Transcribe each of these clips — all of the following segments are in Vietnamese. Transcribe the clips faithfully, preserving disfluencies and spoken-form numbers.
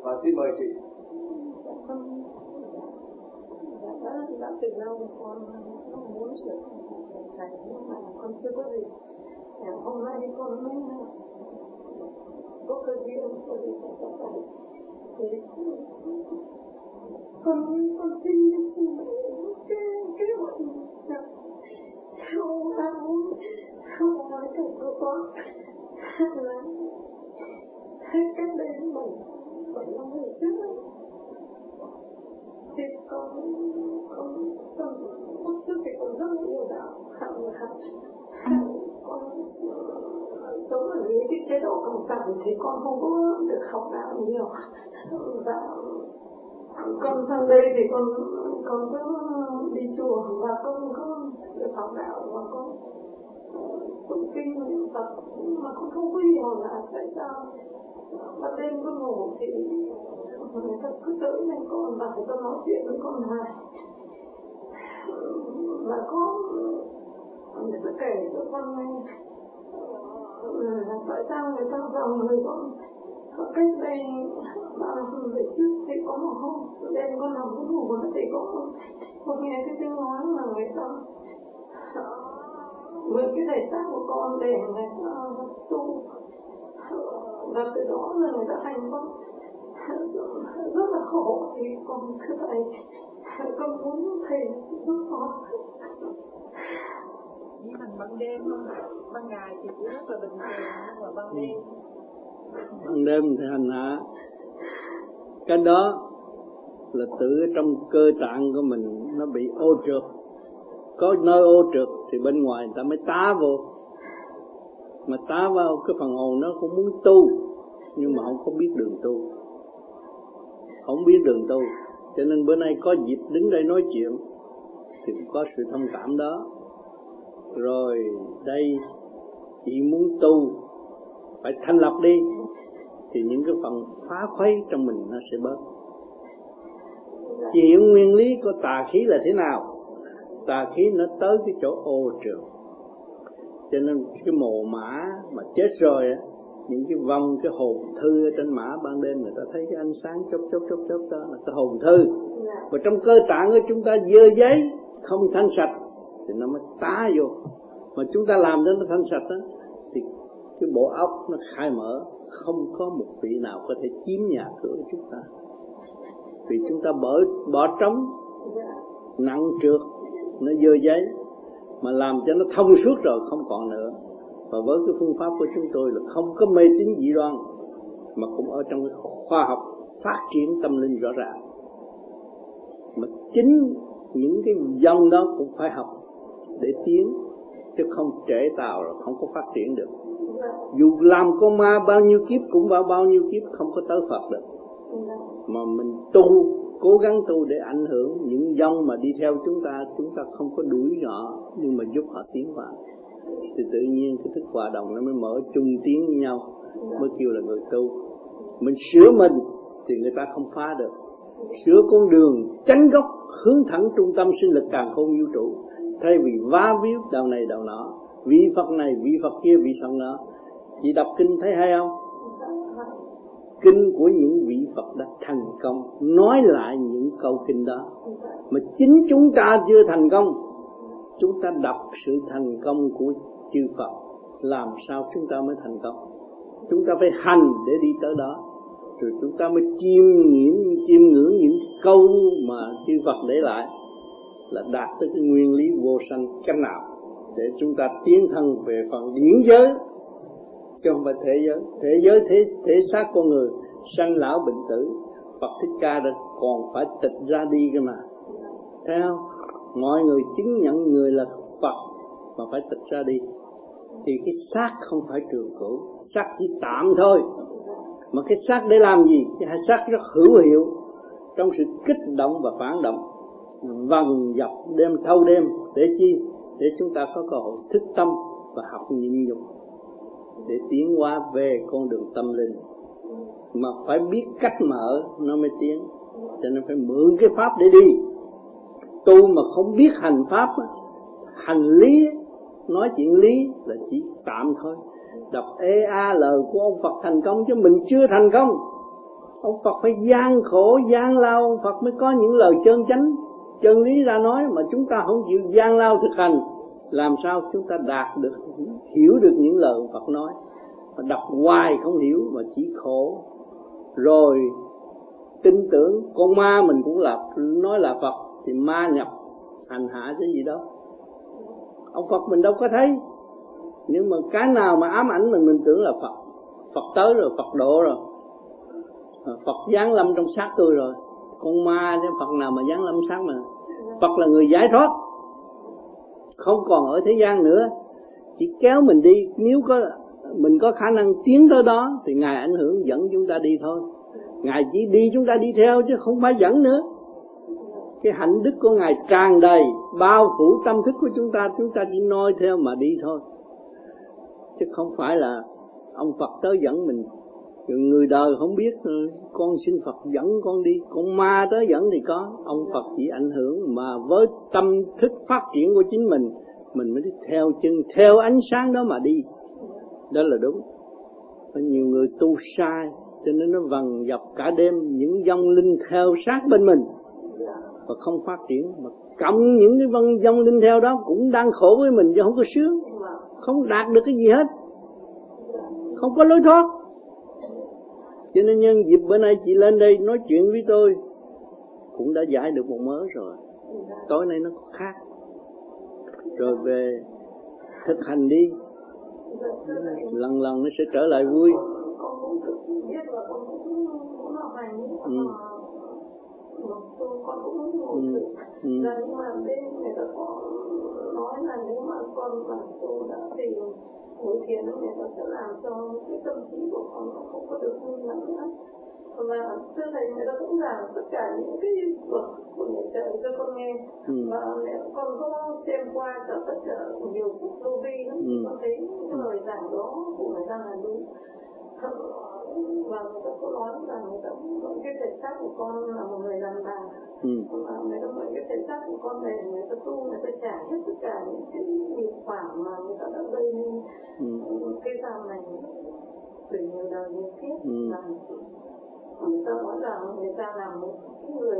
Và xin mời chị. Dạ, đã từ lâu con muốn trở thành nhưng mà con chưa có gì. Hôm nay con mới có cơ duyên có gì phải tập này. Thì con con xin cái cái hội không không không nói thật của con là cách đây mình bảy năm về trước thì con con con lúc trước thì con rất là yêu đạo hạng hạng con sống ở dưới cái chế độ cộng sản thì con không có được học đạo nhiều và con sang đây thì con con có đi chùa và con có được học đạo và con tụng kinh niệm Phật mà con không có hiểu là tại sao ban đêm con ngủ thì người ta cứ tới bên con và người ta nói chuyện với con hoài và có người ta kể cho con nghe là tại sao người ta vào người con cách đây ba năm về trước thì có một hôm đêm con nằm con ngủ thì có con nghe cái tiếng nói là người ta với cái thể xác của con để người ta tu và từ đó là người ta thành con rất là khổ thì con cứ thầy con muốn thầy giúp con. Chỉ thành ban đêm không? Ban ngày thì cũng rất là bình thường nhưng mà ban đêm ban đêm thì hành hạ. Cái đó là tự trong cơ tạng của mình nó bị ô trượt. Có nơi ô trượt thì bên ngoài người ta mới tá vô. Mà tá vào cái phần hồn nó cũng muốn tu nhưng mà không có biết đường tu, không biết đường tu. Cho nên bữa nay có dịp đứng đây nói chuyện thì cũng có sự thông cảm đó. Rồi đây chị muốn tu phải thành lập đi thì những cái phần phá khuấy trong mình nó sẽ bớt. Chị hiểu nguyên lý của tà khí là thế nào? Tà khí nó tới cái chỗ ô trượt. Cho nên cái mồ mã mà chết rồi á, những cái vong, cái hồn thư ở trên mã ban đêm người ta thấy cái ánh sáng chớp chớp chớp chớp đó là cái hồn thư. Và trong cơ tạng của chúng ta dơ giấy không thanh sạch thì nó mới tá vô. Mà chúng ta làm cho nó thanh sạch đó thì cái bộ óc nó khai mở, không có một vị nào có thể chiếm nhà cửa của chúng ta. Vì chúng ta bỏ bỏ trống nặng trượt, nó dơ giấy mà làm cho nó thông suốt rồi không còn nữa. Và với cái phương pháp của chúng tôi là không có mê tín dị đoan mà cũng ở trong cái khoa học phát triển tâm linh rõ ràng. Mà chính những cái dòng đó cũng phải học để tiến, chứ không trễ tàu rồi không có phát triển được. Dù làm con ma bao nhiêu kiếp cũng vào bao nhiêu kiếp không có tới Phật được. Mà mình tu, cố gắng tu để ảnh hưởng những dòng mà đi theo chúng ta, chúng ta không có đuổi họ nhưng mà giúp họ tiến vào. Thì tự nhiên cái thức hòa đồng nó mới mở chung tiến với nhau, mới kêu là người tu. Mình sửa mình thì người ta không phá được. Sửa con đường chánh gốc hướng thẳng trung tâm sinh lực càn khôn vũ trụ, thay vì vá víu đầu này đầu nọ, vị Phật này vị Phật kia vị Phật nọ. Chị đọc kinh thấy hay không? Kinh của những vị Phật đã thành công nói lại những câu kinh đó. Mà chính chúng ta chưa thành công, chúng ta đọc sự thành công của chư Phật, làm sao chúng ta mới thành công? Chúng ta phải hành để đi tới đó, rồi chúng ta mới chiêm nghiệm, chiêm ngưỡng những câu mà chư Phật để lại, là đạt tới cái nguyên lý vô sanh cách nào để chúng ta tiến thân về phần điển giới, chứ không phải thế giới. Thế giới thế thể xác con người sanh lão bệnh tử, Phật Thích Ca đã còn phải tịch ra đi cơ mà, thấy không? Mọi người chứng nhận người là Phật mà phải tịch ra đi, thì cái xác không phải trường cửu, xác chỉ tạm thôi. Mà cái xác để làm gì? Cái xác rất hữu hiệu trong sự kích động và phản động, vần dọc đêm thâu đêm để chi? Để chúng ta có cơ hội thức tâm và học nhịn nhục để tiến hóa về con đường tâm linh. Mà phải biết cách mở nó mới tiến, cho nên phải mượn cái pháp để đi. Tu mà không biết hành pháp, hành lý, nói chuyện lý là chỉ tạm thôi. Đọc ê a lời của ông Phật thành công chứ mình chưa thành công. Ông Phật phải gian khổ, gian lao, ông Phật mới có những lời chân chánh, chân lý ra nói, mà chúng ta không chịu gian lao thực hành, làm sao chúng ta đạt được, hiểu được những lời ông Phật nói. Mà đọc hoài không hiểu mà chỉ khổ. Rồi tin tưởng con ma mình cũng là nói là Phật, thì ma nhập hành hạ cái gì đâu. Ông Phật mình đâu có thấy. Nhưng mà cái nào mà ám ảnh mình, mình tưởng là Phật. Phật tới rồi, Phật độ rồi, Phật giáng lâm trong xác tôi rồi. Con ma chứ Phật nào mà giáng lâm xác mà. Phật là người giải thoát, không còn ở thế gian nữa, chỉ kéo mình đi. Nếu có mình có khả năng tiến tới đó thì Ngài ảnh hưởng dẫn chúng ta đi thôi. Ngài chỉ đi chúng ta đi theo chứ không phải dẫn nữa. Cái hạnh đức của Ngài tràn đầy, bao phủ tâm thức của chúng ta, chúng ta chỉ noi theo mà đi thôi, chứ không phải là ông Phật tới dẫn mình. Người đời không biết, con xin Phật dẫn con đi, con ma tới dẫn thì có. Ông Phật chỉ ảnh hưởng, mà với tâm thức phát triển của chính mình, mình mới theo chân, theo ánh sáng đó mà đi. Đó là đúng. Có nhiều người tu sai, cho nên nó vằn dập cả đêm, những vong linh theo sát bên mình và không phát triển. Mà cộng những cái vong vong linh theo đó cũng đang khổ với mình chứ không có sướng, không đạt được cái gì hết, không có lối thoát. Cho nên nhân dịp bữa nay chị lên đây nói chuyện với tôi cũng đã giải được một mớ rồi. Tối nay nó khác. Rồi về thực hành đi, lần lần nó sẽ trở lại vui. Ừ. Con cũng muốn thử. Ừ. Là nhưng mà bên người ta có nói là nếu mà con mà tu đã tìm ngồi thiền, người ta sẽ làm cho cái tâm trí của con nó không có được như lắm nữa. Và thưa thầy, người ta cũng giảng tất cả những cái luật của nhà trời cho con nghe. Ừ. Và nếu con có xem qua cả tất cả nhiều sách vô vi lắm, ừ. Con thấy cái lời giảng đó của người ta là đúng. Và người ta có nói là người ta nói cái thể xác của con là một người đàn bà. Ừ. Và người ta nói cái thể xác của con này người ta tu, người ta trả hết tất cả những cái nghiệp quả mà người ta đã gây nên. Ừ. Cái giam này từ nhiều đời nhiều kiếp. Ừ. Là người ta nói rằng người ta là một người,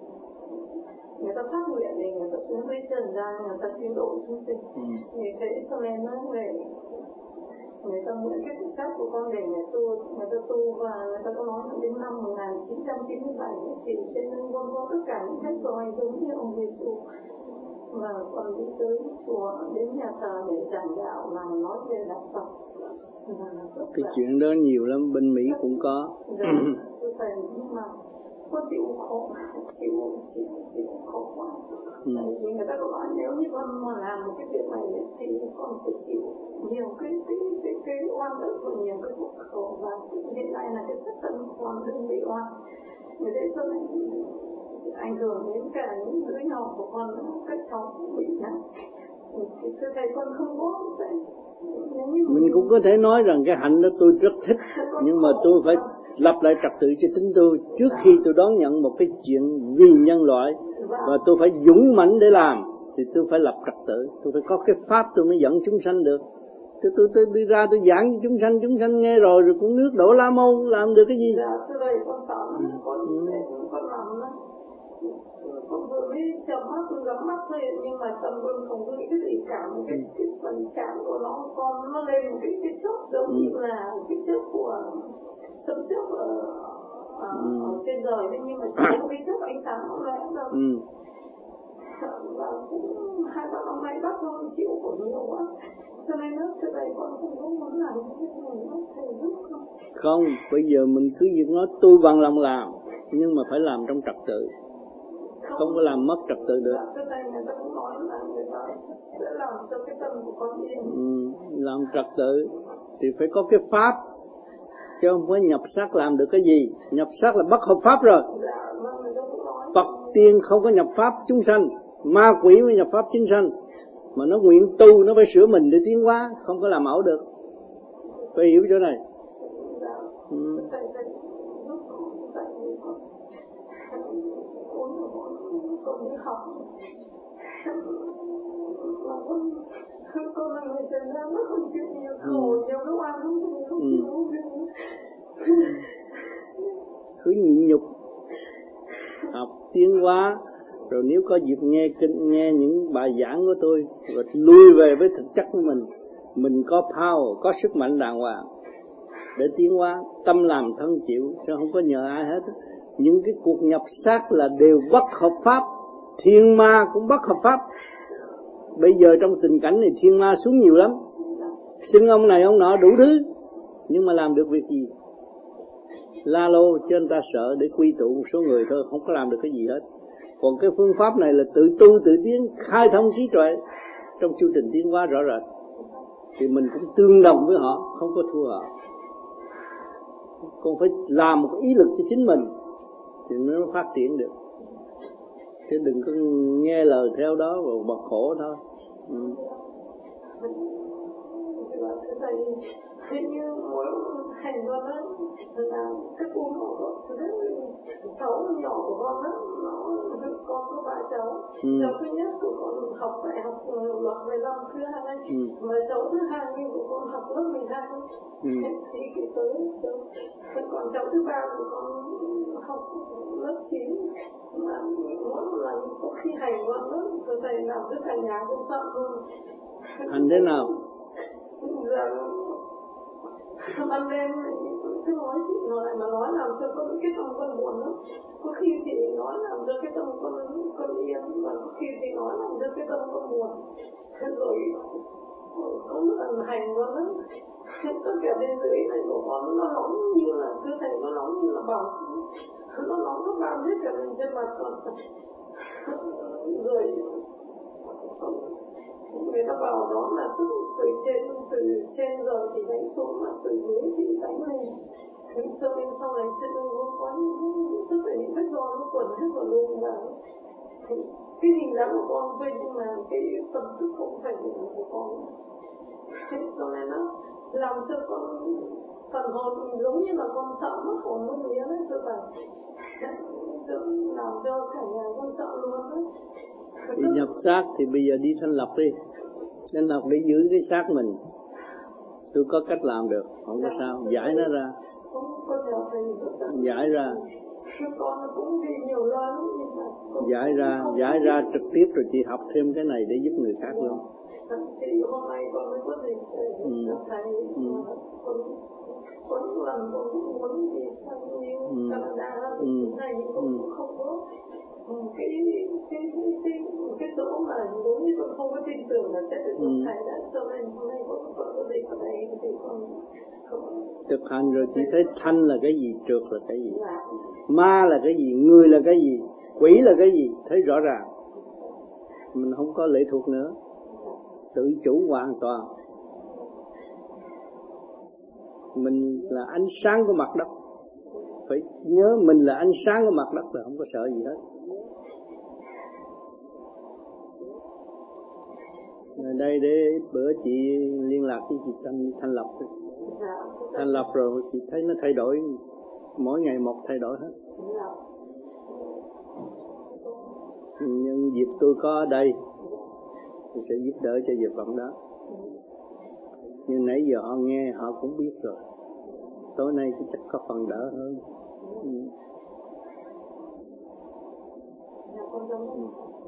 người ta phát nguyện để người ta xuống dưới trần gian, người ta cứu độ chúng sinh. Ừ. Vì thế cho nên nó về người ta mượn cái thực xác của con để người tu, người ta tu. Và người ta có nói đến năm một nghìn chín trăm chín mươi bảy thì trên lưng con có tất cả những vết roi giống như ông Giêsu, và còn đi tới chùa, đến nhà thờ để giảng đạo và nói về đạo Phật. Cái chuyện đó nhiều lắm, bên Mỹ cũng có. Dạ, thưa thầy, nhưng mà con chịu khổ, chịu, chịu, chịu khổ quá. Ừ. Tại vì người ta có nói nếu như con mà làm một cái việc này thì con phải chịu nhiều cái cái cái cái oan ức và nhiều cái khổ khổ, và hiện tại là cái sắc thân của con đừng bị oan. Người ta cho nên ảnh hưởng đến cả những đứa nhỏ của con, các cháu bị nặng. Thì thưa thầy, con không có vậy. Mình cũng có thể nói rằng cái hạnh đó tôi rất thích, nhưng mà tôi phải lập lại trật tự cho chính tôi trước khi tôi đón nhận một cái chuyện vì nhân loại, và tôi phải dũng mãnh để làm. Thì tôi phải lập trật tự, tôi phải có cái pháp tôi mới dẫn chúng sanh được. Tôi tôi, tôi đi ra tôi giảng cho chúng sanh, chúng sanh nghe rồi rồi cũng nước đổ lá môn, làm được cái gì? Dạ, thưa thầy, con sợ lắm, con con làm lắm. Con vừa mới chợp mắt, tôi nhắm mắt thôi, nhưng mà tâm con không có nghĩ cái gì cả. Một cái, cái phần chạm của nó, con nó lên một cái, cái chớp giống ừ. như là cái chớp của chớp chớp ở, ở, ừ. ở trên trời đấy, nhưng mà chỉ có cái chớp ánh sáng nó lẽ đâu. Ừ. Và cũng hai ba năm nay bác con chịu khổ nhiều quá, cho nên nó từ đây con không có muốn làm cái gì nó thầy giúp không? Không, bây giờ mình cứ việc nói tôi bằng lòng làm, nhưng mà phải làm trong trật tự. Không, không có làm mất trật tự được. Dạ, đây người ta cũng nói là người ta sẽ làm cho cái tâm của con yên. Ừ, làm trật tự thì phải có cái pháp, chứ không phải nhập xác làm được cái gì. Nhập xác là bất hợp pháp rồi. Dạ, người ta cũng nói. Phật tiên không có nhập pháp chúng sanh, ma quỷ mới nhập pháp chúng sanh. Mà nó nguyện tu, nó phải sửa mình để tiến hóa, không có làm ẩu được. Phải hiểu chỗ này. Dạ. Ừ. Con đi học con là người Trần Nam, nó không chịu nhiều khổ, nhiều lúc ăn không chịu, không chịu. Cứ cứ nhịn nhục học tiến hóa. Rồi nếu có dịp nghe kinh, nghe những bài giảng của tôi, rồi lui về với thực chất của mình, mình có power, có sức mạnh đàng hoàng để tiến hóa, tâm làm thân chịu, chứ không có nhờ ai hết. Những cái cuộc nhập xác là đều bất hợp pháp, thiên ma cũng bất hợp pháp. Bây giờ trong tình cảnh này thiên ma xuống nhiều lắm, xưng ông này ông nọ đủ thứ, nhưng mà làm được việc gì? La lô cho người ta sợ để quy tụ một số người thôi, không có làm được cái gì hết. Còn cái phương pháp này là tự tu tự tiến, khai thông trí tuệ trong chu trình tiến hóa rõ rệt, thì mình cũng tương đồng với họ, không có thua họ. Còn phải làm một ý lực cho chính mình thì nó phát triển được, chứ đừng có nghe lời theo đó rồi bật khổ thôi. Ừ. Thế như mỗi hành con đó là cái cu của cháu nhỏ của con đó, nó con có ba cháu. Ừ. Cháu thứ nhất của con học đại học luật mười lăm thứ hai, ừ. Và cháu thứ hai như của con học lớp mười hai, ừ. Thì cái tới cháu. Còn cháu thứ ba của con học lớp chín, mà mỗi một lần có khi hành con đó, rồi thầy làm cho cả nhà cũng sợ luôn. Hành thế nào? Dạ, ban đêm cứ nói chị nói mà nói làm cho con cái tâm con buồn lắm. Có khi thì nói làm cho cái tâm con con yên, và có khi thì nói làm cho cái tâm con buồn. Rồi có một lần hành con đó, tất cả bên dưới này của con nó nóng như là cơ thể nó nóng như là bỏng, nó nóng nó bao hết cả lên trên mặt con. Rồi người ta bảo đó là từ, từ trên từ trên rồi thì đánh xuống, mà từ dưới thì đánh lên. Thế cho nên sau này trên đôi vô có tất cả những vết do nó quẩn hết vào luôn. Và cái hình dáng của con thôi, nhưng mà cái tâm thức không phải của con. Thế cho nên nó làm cho con phần hồn giống như là con sợ mất hồn mất vía đấy, cho phải làm cho cả nhà con sợ luôn đấy. Đi nhập xác thì bây giờ đi thanh lọc đi, thanh lọc để giữ cái xác mình. Tôi có cách làm được, không có sao, giải nó ra, giải ra, giải ra, giải ra trực tiếp, rồi chị học thêm cái này để giúp người khác luôn. Ừ. Ừ. Có những lần con cũng muốn đi sang như Canada, ừ. Này nhưng con cũng không có cái cái cái cái cái chỗ mà giống như con không có tin tưởng là sẽ được ừ. Thầy đã cho nên hôm nay con con có gì ở đây thì con không. Thực hành rồi chị thấy thanh là cái gì, trượt là cái gì, dạ. Ma là cái gì, người là cái gì, quỷ là cái gì, thấy rõ ràng. Mình không có lệ thuộc nữa, tự chủ hoàn toàn. Mình là ánh sáng của mặt đất, phải nhớ mình là ánh sáng của mặt đất là không có sợ gì hết. Ở đây để bữa chị liên lạc với chị Thanh, Thanh Lập. Thanh Lập rồi chị thấy nó thay đổi, mỗi ngày một thay đổi hết. Nhưng dịp tôi có ở đây, tôi sẽ giúp đỡ cho việc phận đó. Nhưng nãy giờ họ nghe họ cũng biết rồi. Tối nay thì chắc có phần đỡ hơn. Ừ. Ừ.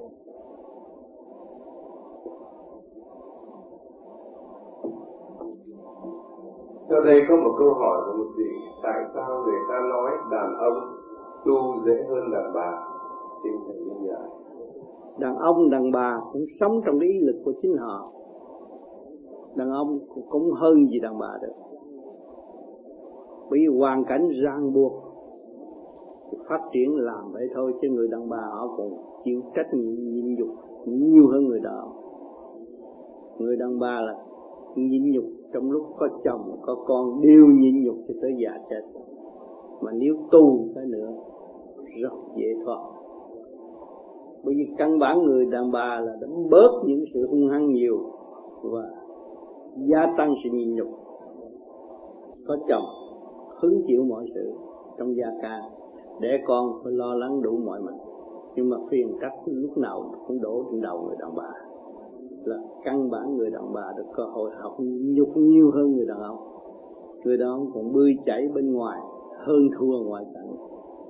Sau đây có một câu hỏi của một vị: tại sao người ta nói đàn ông tu dễ hơn đàn bà? Xin thầy lý giải. Đàn ông, đàn bà cũng sống trong cái ý lực của chính họ. Đàn ông cũng hơn gì đàn bà được. Bởi vì hoàn cảnh ràng buộc phát triển làm vậy thôi, chứ người đàn bà họ còn chịu trách nhiệm nhịn nhục nhiều hơn người đàn ông. Người đàn bà là nhịn nhục trong lúc có chồng có con đều nhịn nhục cho tới già chết. Mà nếu tu cái nữa rất dễ thoát. Bởi vì căn bản người đàn bà là đã bớt những sự hung hăng nhiều và gia tăng sự nhịn nhục. Có chồng hứng chịu mọi sự trong gia ca, để con phải lo lắng đủ mọi mặt. Nhưng mà phiền trách lúc nào cũng đổ trên đầu người đàn bà. Là căn bản người đàn bà được cơ hội học nhịn nhục nhiều hơn người đàn ông. Người đàn ông còn bươi chảy bên ngoài hơn thua ngoại cảnh,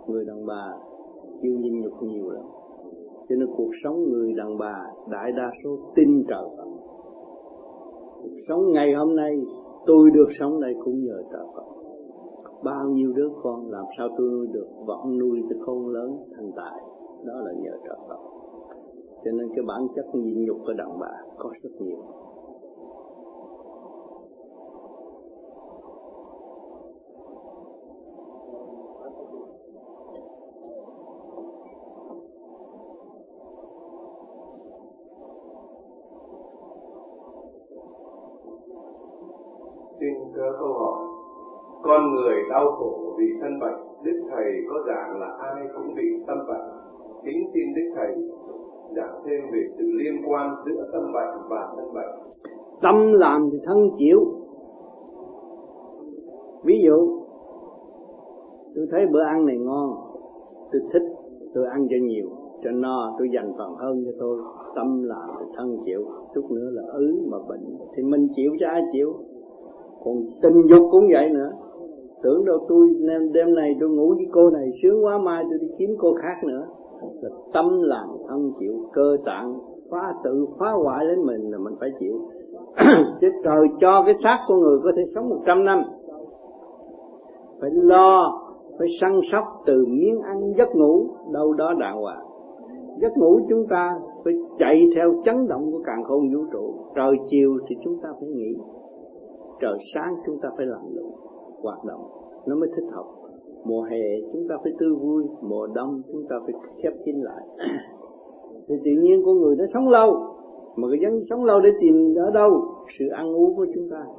Người đàn bà chịu nhịn nhục nhiều lắm. Cho nên cuộc sống người đàn bà đại đa số tin trời Phật. Cuộc sống ngày hôm nay tôi được sống đây cũng nhờ trời Phật. Bao nhiêu đứa con làm sao tôi nuôi được, vẫn nuôi tới con lớn thành tài, đó là nhờ trời Phật. Cho nên cái bản chất nhịn nhục của đàn bà có rất nhiều. Xin thưa câu hỏi, con người đau khổ vì thân bệnh, Đức Thầy có giảng là ai cũng bị tâm bệnh. Kính xin Đức Thầy giảng thêm về sự liên quan giữa tâm bệnh và thân bệnh. Tâm làm thì thân chịu. Ví dụ, tôi thấy bữa ăn này ngon, tôi thích, tôi ăn cho nhiều, cho no, tôi dành phần hơn cho tôi. Tâm làm thì thân chịu. Chút nữa là ứ mà bệnh thì mình chịu cho ai chịu. Còn tình dục cũng vậy nữa. Tưởng đâu tôi nên đêm này tôi ngủ với cô này sướng quá, mai tôi đi kiếm cô khác nữa. Là tâm làm thân chịu. Cơ tạng phá tự phá hoại đến mình là mình phải chịu. Chứ trời cho cái xác của người có thể sống một trăm năm, phải lo, phải săn sóc từ miếng ăn giấc ngủ đâu đó đàng hoàng. Giấc ngủ chúng ta phải chạy theo chấn động của càn khôn vũ trụ. Trời chiều thì chúng ta phải nghỉ, trời sáng chúng ta phải làm lụng hoạt động, nó mới thích hợp. Mùa hè chúng ta phải tươi vui, mùa đông chúng ta phải khép kín lại. Thì tự nhiên con người nó sống lâu, mà cái dân sống lâu để tìm ở đâu? Sự ăn uống của chúng ta.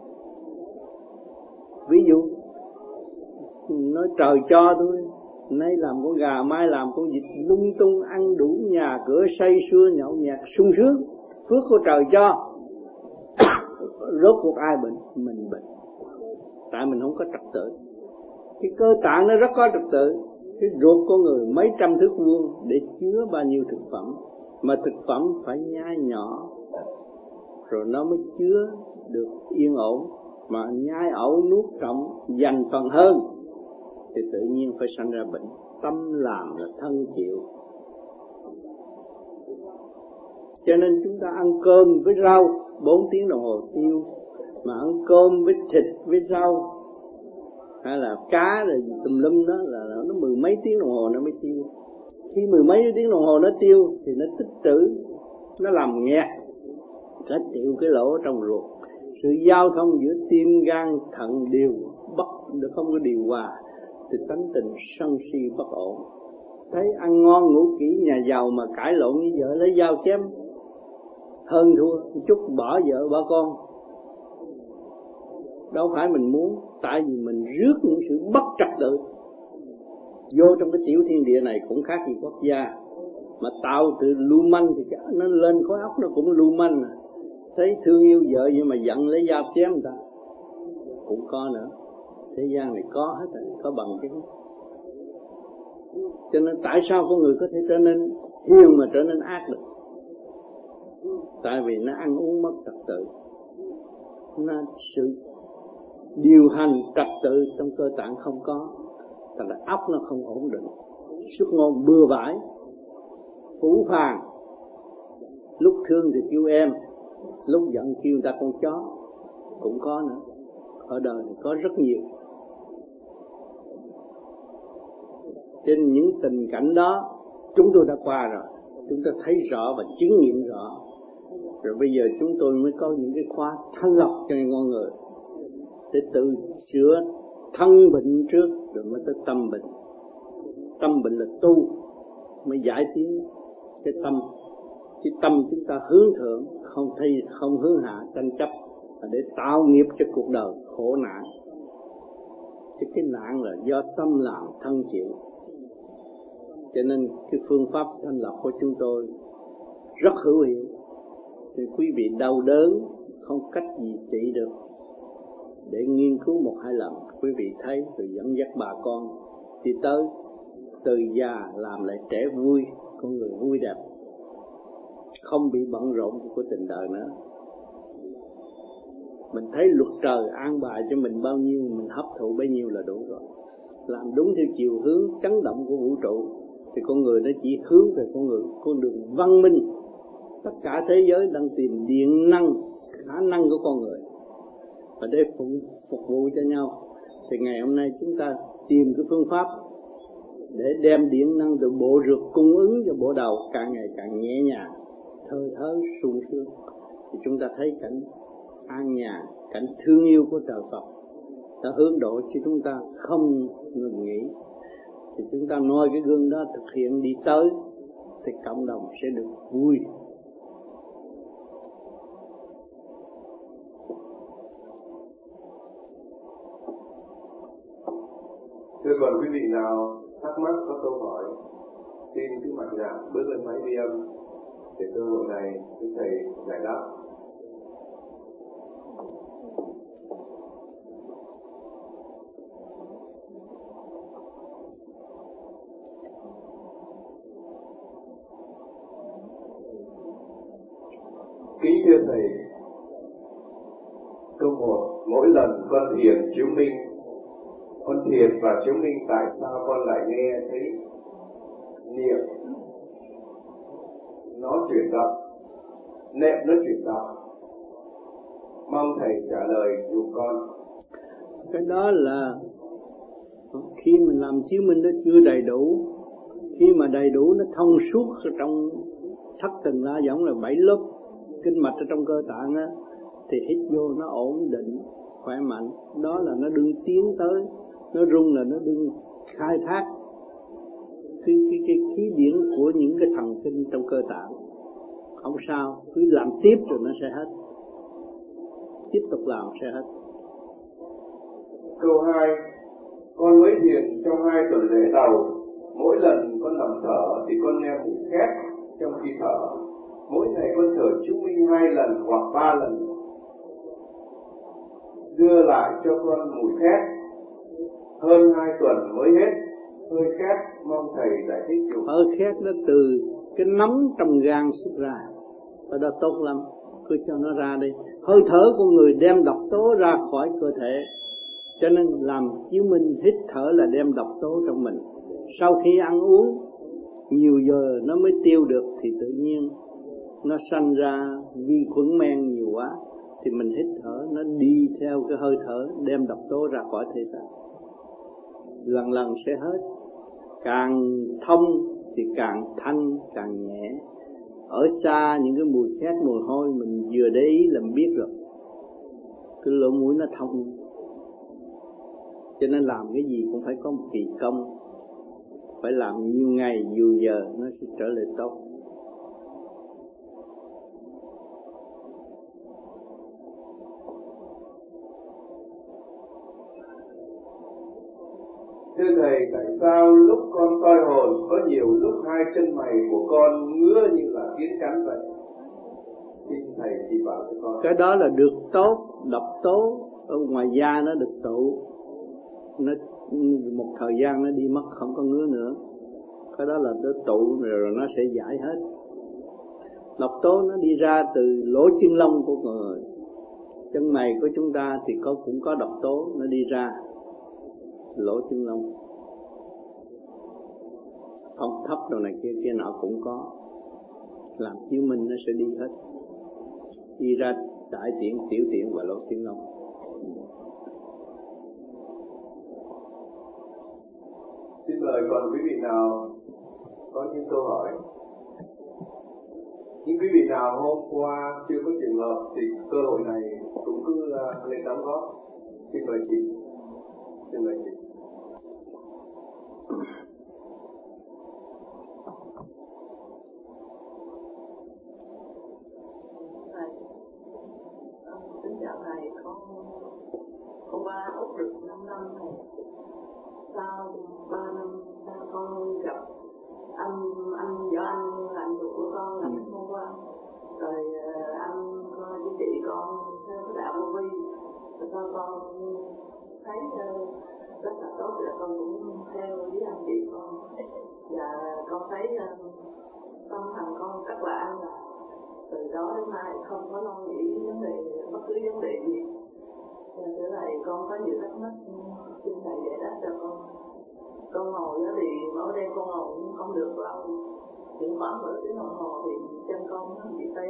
Ví dụ nói trời cho tôi, nay làm con gà, mai làm con vịt, lung tung ăn đủ nhà cửa, say sưa nhậu nhẹt sung sướng, phước của trời cho. Rốt cuộc ai bệnh? Mình bệnh. Tại mình không có trật tự. Cái cơ tạng nó rất có trật tự. Cái ruột của người mấy trăm thước vuông để chứa bao nhiêu thực phẩm, mà thực phẩm phải nhai nhỏ rồi nó mới chứa được yên ổn. Mà nhai ẩu nuốt trọng dành phần hơn thì tự nhiên phải sanh ra bệnh. Tâm làm là thân chịu. Cho nên chúng ta ăn cơm với rau bốn tiếng đồng hồ tiêu, mà ăn cơm với thịt với rau hay là cá rồi tùm lum đó là nó mười mấy tiếng đồng hồ nó mới tiêu. Khi mười mấy tiếng đồng hồ nó tiêu thì nó tích trữ, nó làm nghẹt cái tiểu cái lỗ trong ruột. Sự giao thông giữa tim gan thận đều bất được, không có điều hòa thì tánh tình sân si bất ổn. Thấy ăn ngon ngủ kỹ, nhà giàu mà cãi lộn với vợ lấy dao chém, hơn thua chút bỏ vợ bỏ con. Đâu phải mình muốn, tại vì mình rước những sự bất trật tự vô trong cái tiểu thiên địa này. Cũng khác gì quốc gia mà tạo từ lưu manh thì nó lên khối óc nó cũng lưu manh. Thấy thương yêu vợ nhưng mà giận lấy dao chém người ta cũng có nữa. Thế gian này có hết rồi, có bằng chứng. Cho nên tại sao con người có thể trở nên hiền mà trở nên ác được? Tại vì nó ăn uống mất trật tự, nó sự điều hành trật tự trong cơ tạng không có, thành là óc nó không ổn định, xuất ngôn bừa bãi, phũ phàng. Lúc thương thì kêu em, lúc giận kêu người ta con chó cũng có nữa. Ở đời thì có rất nhiều. Trên những tình cảnh đó chúng tôi đã qua rồi, chúng ta thấy rõ và chứng nghiệm rõ. Rồi bây giờ chúng tôi mới có những cái khóa thanh lọc cho con người để tự chữa thân bệnh trước rồi mới tới tâm bệnh. Tâm bệnh là tu mới giải tiến cái tâm. Cái tâm chúng ta hướng thượng, không thay không hướng hạ tranh chấp, để tạo nghiệp cho cuộc đời khổ nạn. Chứ cái nạn là do tâm làm thân chịu. Cho nên cái phương pháp thanh lọc của chúng tôi rất hữu hiệu. Thì quý vị đau đớn không cách gì trị được, để nghiên cứu một hai lần quý vị thấy rồi dẫn dắt bà con đi tới. Từ già làm lại trẻ vui, con người vui đẹp, không bị bận rộn của tình đời nữa. Mình thấy luật trời an bài cho mình bao nhiêu, mình hấp thụ bấy nhiêu là đủ rồi. làm đúng theo chiều hướng chấn động của vũ trụ, thì con người nó chỉ hướng về con người, con đường văn minh. Tất cả thế giới đang tìm điện năng, khả năng của con người, và để phục, phục vụ cho nhau. Thì ngày hôm nay chúng ta tìm cái phương pháp để đem điện năng từ bộ ruột cung ứng cho bộ đầu càng ngày càng nhẹ nhàng, thơ thớ, sung sướng. Thì chúng ta thấy cảnh an nhàn, cảnh thương yêu của trời Phật đã hướng độ cho chúng ta không ngừng nghỉ. Thì chúng ta noi cái gương đó thực hiện đi tới, thì cộng đồng sẽ được vui. Thưa còn quý vị nào thắc mắc có câu hỏi, xin cứ mạnh dạn bước lên máy ghi âm để cơ hội này quý thầy giải đáp. Kính thưa thầy, câu một, mỗi lần con thiền chiếu minh, con thiền và chiếu minh tại sao con lại nghe thấy niệm nó chuyển động, niệm nó chuyển động? Mong thầy trả lời dùm con. Cái đó là khi mình làm chiếu minh nó chưa đầy đủ. Khi mà đầy đủ nó thông suốt ở trong thất tình la giống là bảy lớp kinh mạch ở trong cơ tạng á, thì hít vô nó ổn định, khỏe mạnh. Đó là nó đương tiến tới, nó rung là nó đương khai thác cái cái cái khí điển của những cái thần kinh trong cơ tạng. Không sao, cứ làm tiếp rồi nó sẽ hết. Tiếp tục làm sẽ hết. Câu hai, con mới thiền trong hai tuần lễ đầu, mỗi lần con nằm thở thì con nghe mùi khét trong khi thở. Mỗi ngày con thở chứng minh hai lần hoặc ba lần, đưa lại cho con mùi khét. Hơn hai tuần mới hết hơi khét, mong thầy giải thích dùm. Hơi khét nó từ cái nóng trong gan xuất ra, và đó tốt lắm, cứ cho nó ra đi. Hơi thở của người đem độc tố ra khỏi cơ thể, cho nên làm chiếu minh hít thở là đem độc tố trong mình. Sau khi ăn uống nhiều giờ nó mới tiêu được, thì tự nhiên nó sanh ra vi khuẩn men nhiều quá, thì mình hít thở nó đi theo cái hơi thở đem độc tố ra khỏi thể xác, lần lần sẽ hết. Càng thông thì càng thanh, càng nhẹ. Ở xa những cái mùi khét mùi hôi mình vừa để ý là biết rồi, cái lỗ mũi nó thông. Cho nên làm cái gì cũng phải có một kỳ công, phải làm nhiều ngày nhiều giờ nó sẽ trở lại tốt. Thưa thầy, tại sao lúc con soi hồn có nhiều lúc hai chân mày của con ngứa như là kiến cắn vậy? Xin thầy chỉ bảo cho con. Cái đó là được tốt, độc tố ở ngoài da nó được tụ, nó một thời gian nó đi mất, không có ngứa nữa. Cái đó là nó tụ rồi nó sẽ giải hết. Độc tố nó đi ra từ lỗ chân lông của người. Chân mày của chúng ta thì có cũng có độc tố nó đi ra lỗ chân lông. Phong thấp đồ này kia kia nọ cũng có. Làm chiếu minh nó sẽ đi hết, đi ra đại tiện, tiểu tiện và lỗ chân lông. Xin mời còn quý vị nào có những câu hỏi. Những quý vị nào hôm qua chưa có trường hợp thì cơ hội này cũng cứ uh, lên đóng góp. Xin mời chị. Xin mời chị. Xin chào thầy, con con qua Úc được năm năm này. Sau ba năm sau con gặp anh anh do anh là anh ruột của con là hôm qua. Rồi anh với chị con theo cái đạo vô vi. Rồi sau con thấy rất là tốt, rồi con cũng theo với anh chị con. Và con thấy tâm thần con rất là an lạc. Từ đó đến nay không có lo nghĩ vấn đề bất cứ vấn đề gì. Và trở lại con có nhiều thắc mắc, xin thầy giải đáp cho con. đây con ngồi cũng không được lâu, những khoảng nửa tiếng đồng hồ thì chân con nó bị tê.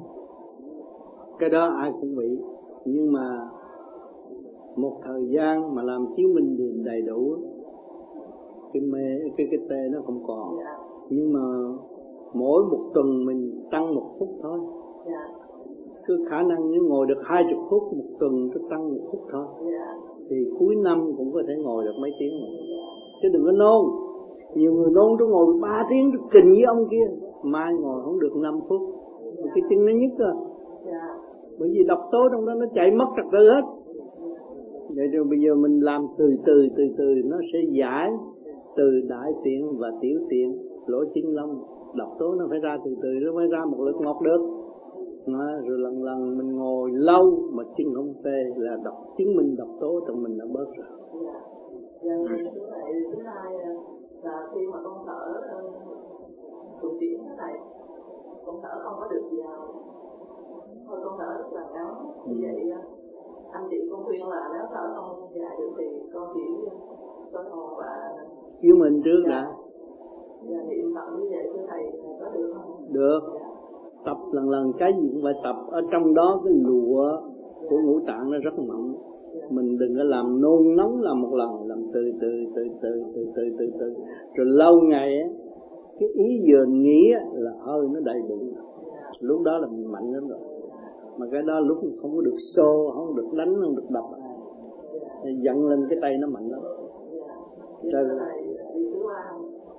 Cái đó ai cũng bị, nhưng mà một thời gian mà làm chiếu minh điền đầy đủ, cái mê cái cái tê nó không còn. Dạ. Nhưng mà mỗi một tuần mình tăng một phút thôi. Dạ. Cứ khả năng nếu ngồi được hai chục phút một tuần cứ tăng một phút thôi. Dạ. Thì cuối năm cũng có thể ngồi được mấy tiếng rồi. Chứ đừng có nôn. Nhiều người nôn tôi ngồi ba tiếng tôi kình với ông kia, mai ngồi không được năm phút. Cái chân nó nhức rồi. Dạ. Bởi vì độc tố trong đó nó chạy mất trật tự hết. Vậy rồi bây giờ mình làm từ từ từ từ nó sẽ giải từ đại tiện và tiểu tiện, lỗ chân lông, độc tố nó phải ra từ từ nó mới ra một lượt ngọt được. Đó, rồi lần lần mình ngồi lâu mà chân không tê là độc, chứng minh độc tố trong mình đã bớt rồi. Dạ. Dạ, thứ này thứ hai là khi mà con thở thuận chuyển thế này, con thở không có được vào, thôi con thở rất là ngắn. Như vậy anh chị con khuyên là nếu thở không dài được thì con chỉ soi hồn và chiếu mình trước đã. Dạ, niệm Phật như vậy thưa thầy có được không? Được. Dạ. Tập lần lần cái gì cũng phải tập. Ở trong đó cái lụa của ngũ tạng nó rất mỏng. Mình đừng có làm nôn nóng làm một lần, làm từ từ từ từ từ từ từ từ. Rồi lâu ngày á, cái ý vừa nghĩ là hơi nó đầy bụng. Lúc đó là mình mạnh lắm rồi. Mà cái đó lúc không có được xô, không được đánh, không được đập ai. Giận lên cái tay nó mạnh lắm. Dạ. Như thầy đi thứ ba,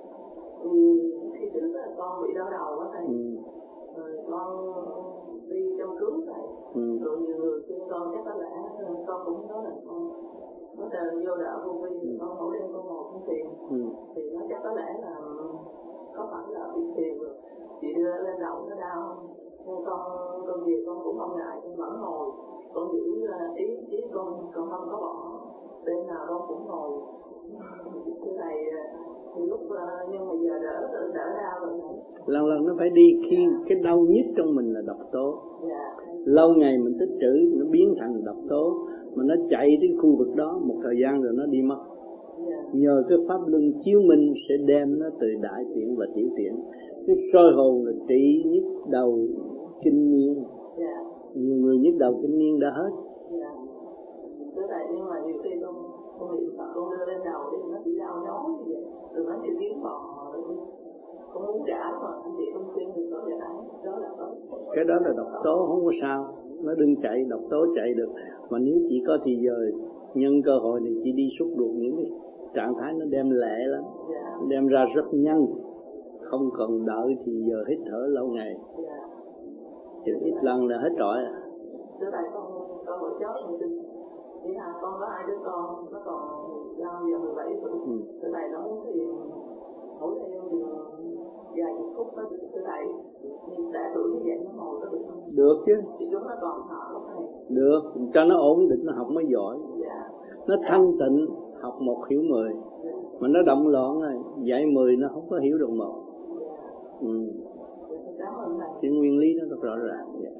khi trước là con bị đau đầu á thầy. Ừ. Rồi con đi chăm cứu thầy. Ừ. Rồi nhiều người khuyên con chắc có lẽ con cũng nói là con nó đều vô đạo vô vi, ừ. Con mỗi đêm con ngồi không thiền. Ừ. Thì nó chắc có lẽ là có phải là bị thiền rồi. Chị đưa lên đầu nó đau. Nhưng con con về con cũng không ngại, con vẫn ngồi. Con giữ ý ý con con không có bỏ. Đêm nào con cũng ngồi. Cái này thì lúc nhưng mà giờ đỡ đỡ đau rồi. Lần lần nó phải đi khi cái đau nhất trong mình là độc tố. Dạ. Lâu ngày mình tích trữ nó biến thành độc tố, mà nó chạy đến khu vực đó một thời gian rồi nó đi mất. Dạ. Nhờ cái pháp luân chiếu minh sẽ đem nó từ đại tiện và tiểu tiện. Cái soi hồn là trị nhức đầu kinh niên. Dạ. Nhiều người nhức đầu kinh niên đã hết. Dạ. Thế tại nhưng mà nhiều khi con con niệm Phật con đưa lên đầu thì nó chỉ đau nhói như vậy, từ nó chỉ biến bò. Con muốn trả mà anh chị không khuyên được có giải đó là có. Cái đó là độc tố không có sao, nó đừng chạy, độc tố chạy được. Mà nếu chỉ có thì giờ nhân cơ hội thì chỉ đi xúc ruột, những cái trạng thái nó đem lẹ lắm. Dạ. Đem ra rất nhanh, không cần đợi thì giờ hít thở lâu ngày. Dạ. Chỉ ít lần là hết trọi. Trước đây con con hồi chót con sinh, đi hà con có hai đứa con, nó còn năm giờ mười bảy tuổi. Ừ. Từ này nó muốn thì mỗi đêm thì vài chục phút nó từ này, nhưng đã tuổi như vậy nó ngồi có được không? Được chứ. Thì chúng nó còn thở lúc này. Được, cho nó ổn định nó học mới giỏi. Dạ. Nó thanh tịnh, học một hiểu mười. Dạ. Mà nó động loạn rồi, dạy mười nó không có hiểu được một. Dạ. Ừ. Cảm ơn thầy. Cái nguyên lý nó rất rõ ràng. Dạ.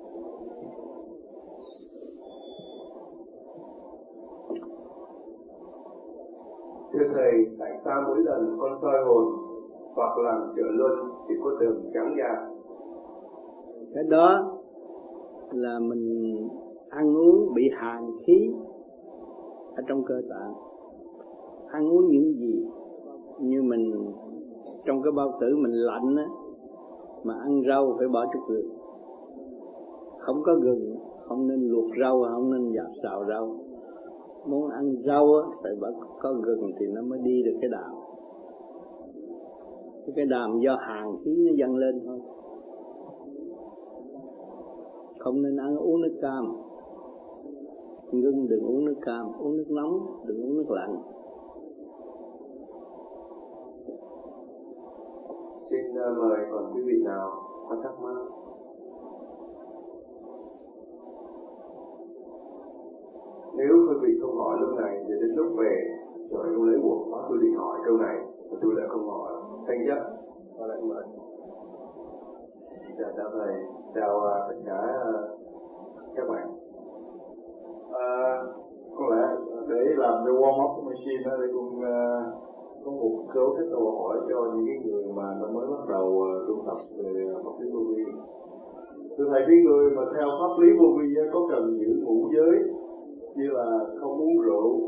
Thưa thầy, tại sao mỗi lần con soi hồn hoặc làm trợ luân thì có đường trắng da? Cái đó là mình ăn uống bị hàn khí ở trong cơ tạng. Ăn uống những gì như mình trong cái bao tử mình lạnh á, mà ăn rau phải bỏ chút gừng. Không có gừng không nên luộc rau, không nên dạp xào rau. Muốn ăn rau á phải có gừng thì nó mới đi được cái đàm. Cái đàm do hàn khí nó dâng lên thôi. Không nên ăn uống nước cam. Ngưng đừng uống nước cam, uống nước nóng, đừng uống nước lạnh. Xin uh, mời còn quý vị nào có thắc mắc. Nếu quý vị không hỏi lúc này thì đến lúc về rồi không lấy buộc quá tôi định hỏi câu này và tôi lại không hỏi. Thanh nhất và lại mời. Chào chào thầy, chào uh, tất cả uh, các bạn. À, có lẽ để làm cái warm up machine đó thì cũng uh, có một số cái câu hỏi cho những cái người mà nó mới bắt đầu tu tập về pháp lý vô vi. Thưa thầy, cái người mà theo pháp lý vô vi có cần giữ ngũ giới như là không uống rượu,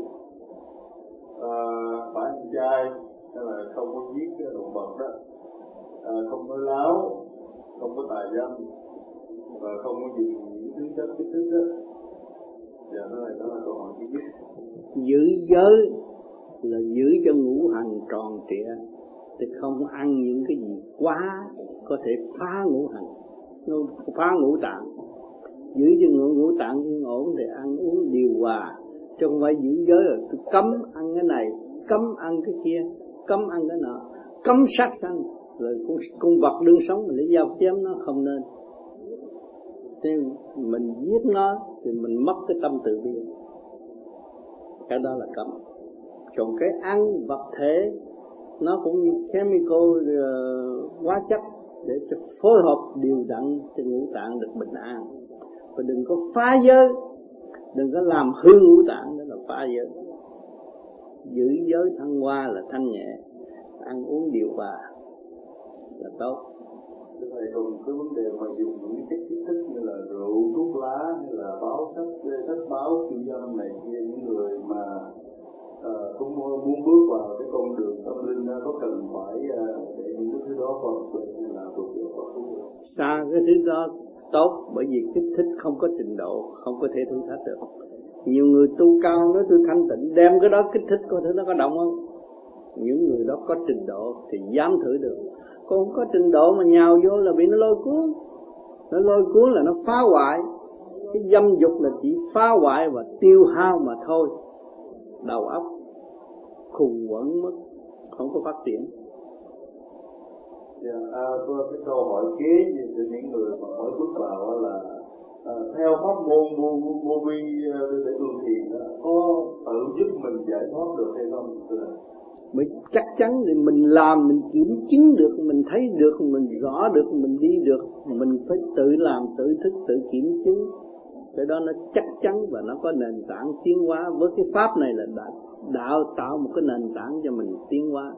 à, phải ăn chay, hay là không có giết cái động vật đó, à, không nói láo, không có tà dâm và không có dùng những thứ chất kích thích đó? Dạ, đó là, đó là câu hỏi thứ nhất. Giữ giới là giữ cho ngũ hành tròn trịa, thì không ăn những cái gì quá có thể phá ngũ hành, phá ngũ tạng. Giữ cho ngũ ngũ tạng yên ổn thì ăn uống điều hòa, chứ không phải giữ giới là tôi cấm ăn cái này, cấm ăn cái kia, cấm ăn cái nọ, cấm sát sanh, rồi con, con vật đương sống mình lấy dao chém nó không nên. Thế mình giết nó thì mình mất cái tâm từ bi, cái đó là cấm. Còn cái ăn vật thể nó cũng như chemical uh, hóa chất để cho phối hợp điều đặn cho ngũ tạng được bình an. Và đừng có phá giới, đừng có làm hư ngũ tạng, đó là phá giới. Giữ giới thăng hoa là thanh nhẹ, ăn uống điều hòa là tốt. Thưa thầy, còn cái vấn đề mà dùng những chất kích thích như là rượu, thuốc lá hay là báo sách, sách báo siêu dâm này kia, những người mà uh, cũng muốn bước vào cái con đường tâm linh có cần phải uh, để những cái thứ đó còn bệnh hay là thuộc về Phật không? Xa cái thứ đó tốt, bởi vì kích thích không có trình độ, không có thể thử thách được. Nhiều người tu cao nói tôi thanh tịnh, đem cái đó kích thích coi thử nó có động không. Những người đó có trình độ thì dám thử được, còn không có trình độ mà nhào vô là bị nó lôi cuốn. Nó lôi cuốn là nó phá hoại. Cái dâm dục là chỉ phá hoại và tiêu hao mà thôi. Đầu óc khùng quẩn mất, không có phát triển. Yeah, à, cái câu hỏi kế về cho những người mà mới bước vào là à, theo pháp môn vô, vô vi để tu thiền có tự giúp mình giải thoát được hay không? Mới chắc chắn thì mình làm, mình kiểm chứng được, mình thấy được, mình rõ được, mình đi được. Mình phải tự làm, tự thức, tự kiểm chứng. Cái đó nó chắc chắn và nó có nền tảng tiến hóa. Với cái pháp này là đã, đạo tạo một cái nền tảng cho mình tiến hóa.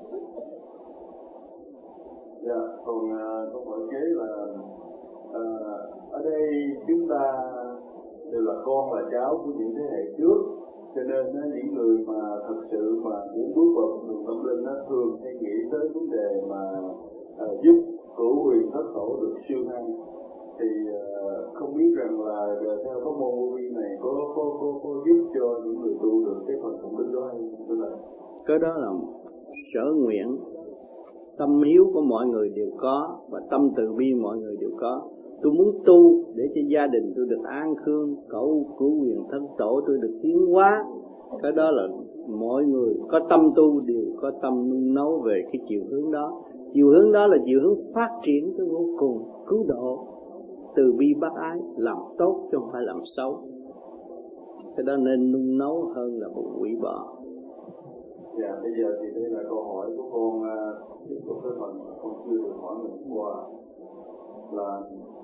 Dạ, còn uh, câu hỏi kế là uh, ở đây chúng ta đều là con và cháu của những thế hệ trước, cho nên uh, những người mà thật sự mà muốn bước vào đường tâm linh uh, thường hay nghĩ tới vấn đề mà uh, giúp cửu huyền thất tổ được siêu thăng. Thì uh, không biết rằng là theo pháp môn vô vi này có có có có giúp cho những người tu được cái phần công đức đó hay không? Là cái đó là sở nguyện. Tâm hiếu của mọi người đều có, và tâm từ bi mọi người đều có. Tôi muốn tu để cho gia đình tôi được an khương, cậu cứu quyền thân tổ tôi được tiến hóa. Cái đó là mọi người có tâm tu đều có tâm nung nấu về cái chiều hướng đó. Chiều hướng đó là chiều hướng phát triển tới vô cùng, cứu độ, từ bi bác ái, làm tốt chứ không phải làm xấu. Cái đó nên nung nấu hơn là một hủy bỏ. Dạ, bây giờ thì đây là câu hỏi của con tiếp tục cái phần mà con chưa được hỏi ngày hôm qua là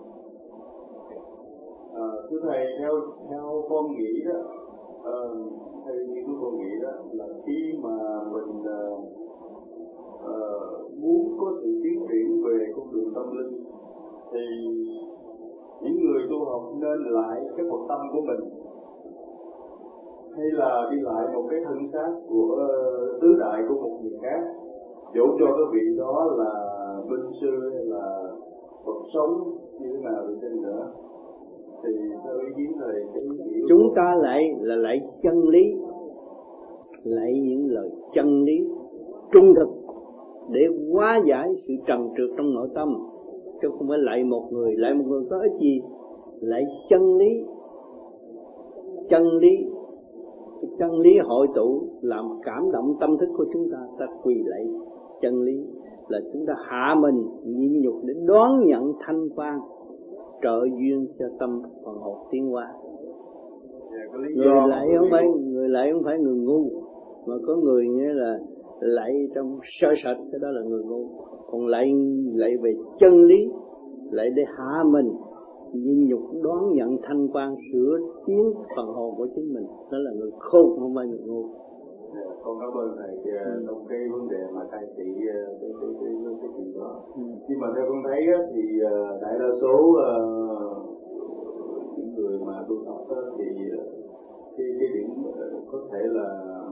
à, thưa thầy, theo theo con nghĩ đó, à, theo như của con nghĩ đó là khi mà mình à, à, muốn có sự tiến triển về con đường tâm linh thì những người tu học nên lại cái phần tâm của mình, hay là đi lại một cái thân xác của uh, tứ đại của một người khác, dẫu cho cái vị đó là minh sư hay là Phật sống như thế nào đi chăng nữa, thì theo ý kiến thầy cái hiểu chúng ta lại là lại chân lý, lại những lời chân lý trung thực để hóa giải sự trần trượt trong nội tâm, chứ không phải lại một người. Lại một người có ích gì? Lại chân lý, chân lý chân lý hội tụ làm cảm động tâm thức của chúng ta. Ta quỳ lạy chân lý là chúng ta hạ mình nhịn nhục để đón nhận thanh quan trợ duyên cho tâm phần hồn tiến hóa. Người lạy không phải người lạy không phải người ngu, mà có người nghĩa là lạy trong sơ sệt, cái đó là người ngu. Còn lạy lạy về chân lý, lạy để hạ mình nhịn nhục đón nhận thanh quan sửa tiến phần hồn của chính mình, đó là người khôn, không phải người ngu. con cảm ơn thầy ừ. trong cái vấn đề mà khai thị cái cái cái cái, cái chuyện đó. Ừ. Nhưng mà theo con thấy á, thì đại đa số uh, những người mà tu tập á, thì cái cái điểm có thể là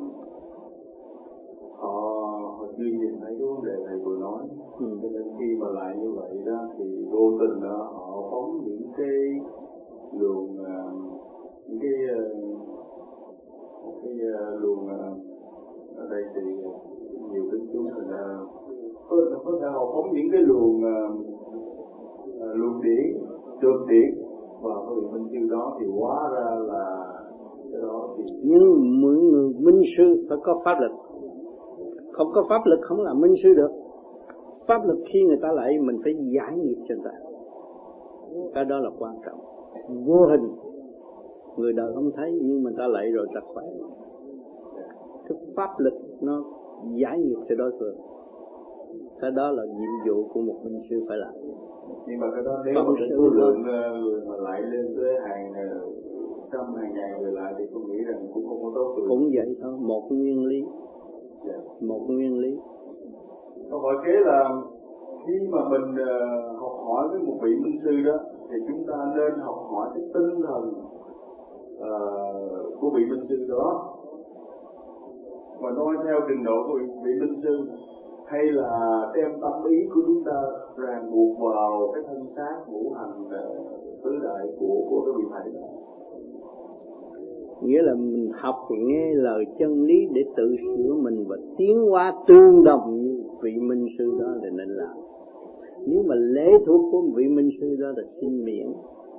họ họ chưa nhìn thấy cái vấn đề thầy vừa nói, ừ. cho nên khi mà lại như vậy đó thì vô tình đó họ phóng những cái luồng uh, những cái uh, cái uh, luồng uh, ở đây thì nhiều tính chúng thành ra có có thể họ phóng những cái luồng uh, uh, luồng điển trượt điển vào cái vị minh sư đó thì hóa ra là cái đó thì nhưng mỗi người minh sư phải có pháp lực, không có pháp lực không làm minh sư được. Pháp lực khi người ta lại mình phải giải nghiệp cho người ta, cái đó là quan trọng. Vô hình người đời không thấy nhưng mình ta lại rồi ta khỏe. Cái pháp lực nó giải nghiệp cho đối phương, cái đó là nhiệm vụ của một minh sư phải làm. Nhưng mà cái đó nếu mà cái số lượng người mà lại lên tới hàng trăm hàng ngàn người lại thì tôi nghĩ rằng cũng không có tốt được. Cũng vậy thôi, một nguyên lý. Yeah. Một nguyên lý. Câu hỏi kế là khi mà mình uh, học hỏi với một vị minh sư đó thì chúng ta nên học hỏi cái tinh thần uh, của vị minh sư đó mà nói theo trình độ của vị, vị minh sư, hay là đem tâm ý của chúng ta ràng buộc vào cái thân xác ngũ hành uh, tứ đại của của cái vị thầy đó. Nghĩa là mình học nghe lời chân lý để tự sửa mình và tiến hóa tương đồng như vị minh sư đó là nên làm. Nếu mà lễ thuộc của vị minh sư đó là xin miễn.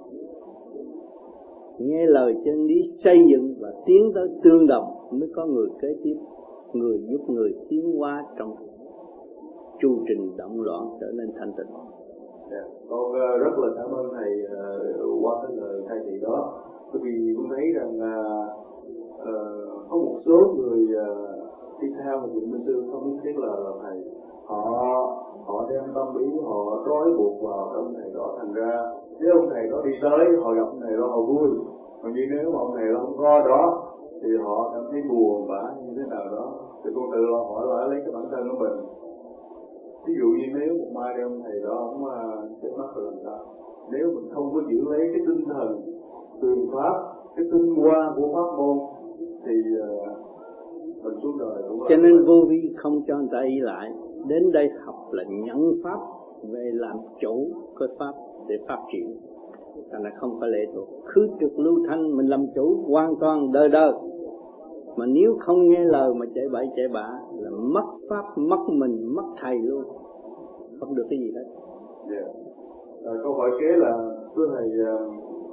Nghe lời chân lý xây dựng và tiến tới tương đồng mới có người kế tiếp, người giúp người tiến hóa trong chu trình động loạn trở nên thanh tịnh. Yeah. Con uh, rất là cảm ơn thầy uh, qua cái lời khai thị đó. Bởi vì cũng thấy rằng uh, uh, có một số người uh, đi theo một vị minh sư không biết là, là thầy, họ họ đem tâm ý họ trói buộc vào ông thầy đó, thành ra nếu ông thầy đó đi tới họ gặp ông thầy đó họ vui, còn như nếu mà ông thầy đó không có đó thì họ cảm thấy buồn bã như thế nào đó. Thì con tự lo hỏi lại lấy cái bản thân của mình. Ví dụ như nếu một mai đây ông thầy đó không chết mất rồi làm sao? Nếu mình không có giữ lấy cái tinh thần tường pháp, cái tinh hoa của pháp môn thì uh, mình xuống đời cũng là. Cho nên vô vi không cho người ta ý lại. Đến đây học là nhận pháp về làm chủ cái pháp để phát triển. Thành là không phải lệ thuộc. Khứ trực lưu thanh mình làm chủ hoàn toàn đời đời. Mà nếu không nghe lời mà chạy bậy chạy bạ là mất pháp, mất mình, mất thầy luôn. Không được cái gì hết. Yeah. À, câu hỏi kế là thưa thầy, uh,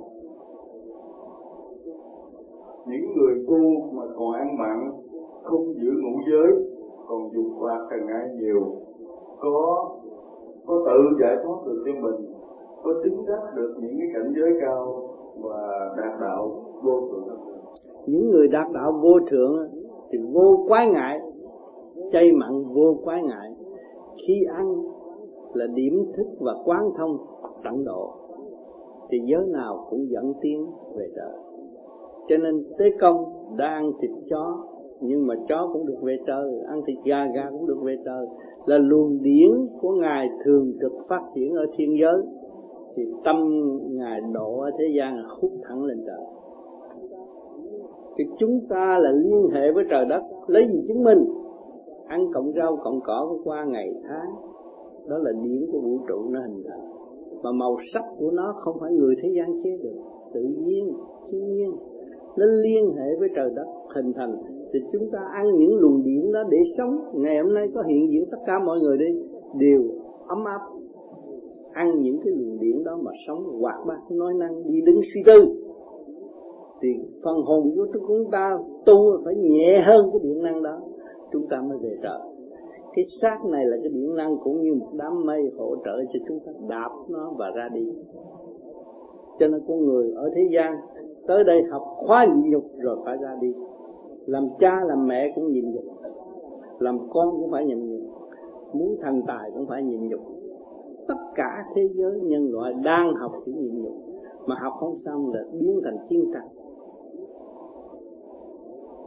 những người tu mà còn ăn mặn, không giữ ngũ giới, còn dục phạt càng ngày nhiều, có có tự giải thoát được cho mình, có chứng đắc được những cái cảnh giới cao và đạt đạo vô thượng. Những người đạt đạo vô thượng thì vô quái ngại, chay mặn vô quái ngại. Khi ăn là điểm thức và quán thông tận độ, thì giới nào cũng dẫn tiến về trời. Cho nên Tế Công đã ăn thịt chó, nhưng mà chó cũng được về trời, ăn thịt gà, gà cũng được về trời. Là luồng điển của Ngài thường trực phát triển ở thiên giới, thì tâm Ngài độ ở thế gian là hút thẳng lên trời. Thì chúng ta là liên hệ với trời đất, lấy gì chứng minh? Ăn cộng rau cộng cỏ qua ngày tháng, đó là điển của vũ trụ nó hình thành. Mà màu sắc của nó không phải người thế gian chế được, tự nhiên, thiên nhiên. Nó liên hệ với trời đất hình thành. Thì chúng ta ăn những luồng điển đó để sống. Ngày hôm nay có hiện diện tất cả mọi người đi đều ấm áp. Ăn những cái luồng điển đó mà sống hoạt bát, nói năng, đi đứng suy tư. Thì phần hồn của chúng ta tu phải nhẹ hơn cái điện năng đó, chúng ta mới về trời. Cái xác này là cái điện năng cũng như một đám mây hỗ trợ cho chúng ta đạp nó và ra đi. Cho nên con người ở thế gian tới đây học khóa nhịn nhục rồi phải ra đi. Làm cha làm mẹ cũng nhịn nhục, làm con cũng phải nhịn nhục, muốn thành tài cũng phải nhịn nhục. Tất cả thế giới nhân loại đang học chỉ nhịn nhục, mà học không xong là biến thành chiến tranh.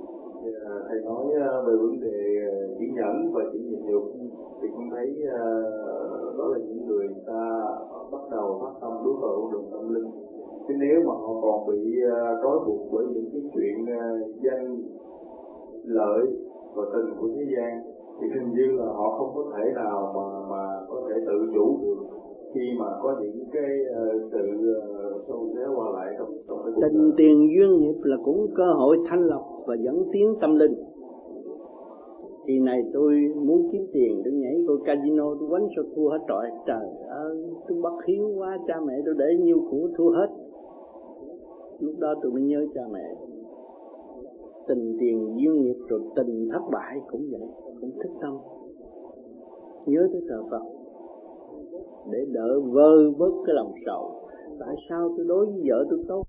thầy nói về vấn đề kiên nhẫn và chịu nhịn nhục, thì con thấy đó là những người ta bắt đầu phát tâm bước vào con đường tâm linh. Chứ nếu mà họ còn bị trói buộc bởi những cái chuyện danh lợi và tình của thế gian, thì hình như là họ không có thể nào mà mà có thể tự chủ được khi mà có những cái uh, sự uh, xôn xao qua lại trong trong cái cuộc đời. Tình tiền duyên nghiệp là cũng cơ hội thanh lọc và dẫn tiến tâm linh. Kỳ này tôi muốn kiếm tiền, tôi nhảy vào casino, tôi quánh sao thua hết trọi. Trời ơi, tôi bất hiếu quá, cha mẹ tôi để nhiêu của thua hết. Lúc đó tôi mới nhớ cha mẹ. Tình tiền duyên nghiệp rồi tình thất bại cũng vậy, cũng thức tâm. Nhớ tới thờ Phật để đỡ vơi bớt cái lòng sầu. Tại sao tôi đối với vợ tôi tốt,